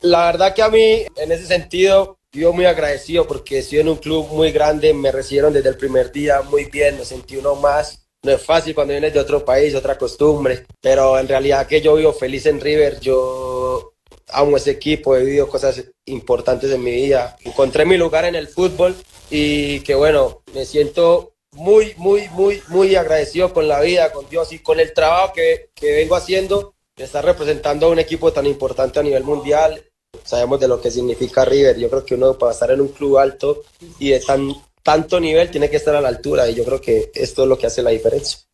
La verdad que a mí, en ese sentido, yo muy agradecido porque estoy en un club muy grande, me recibieron desde el primer día muy bien, me sentí uno más. No es fácil cuando vienes de otro país, otra costumbre, pero en realidad que yo vivo feliz en River, yo amo ese equipo, he vivido cosas importantes en mi vida, encontré mi lugar en el fútbol y que bueno, me siento muy agradecido con la vida, con Dios y con el trabajo que vengo haciendo, de estar representando a un equipo tan importante a nivel mundial. Sabemos de lo que significa River. Yo creo que uno para estar en un club alto y de tanto nivel tiene que estar a la altura y yo creo que esto es lo que hace la diferencia.